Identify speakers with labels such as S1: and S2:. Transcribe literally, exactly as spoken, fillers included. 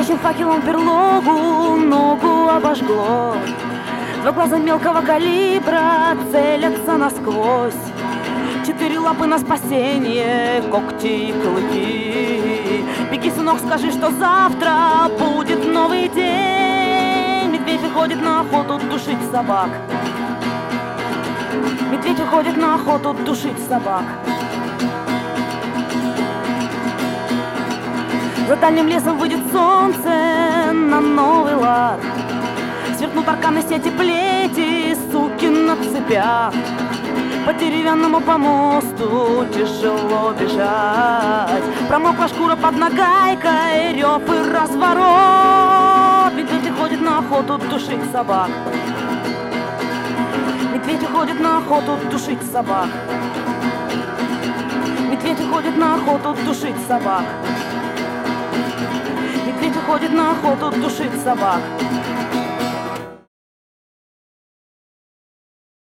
S1: Горящим факелом берлогу ногу обожгло. Два глаза мелкого калибра целятся насквозь. Четыре лапы на спасение, когти и клыки. Беги, сынок, скажи, что завтра будет новый день. Медведь выходит на охоту душить собак. Медведь выходит на охоту душить собак. За дальним лесом выйдет солнце на новый лад. Сверкнут арканы сети плети, суки на цепях. По деревянному помосту тяжело бежать. Промокла шкура под нагайкой, рев и разворот. Медведь уходит на охоту душить собак. Медведь уходит на охоту душить собак. Медведь уходит на охоту душить собак. Медведь уходит на охоту душить собак.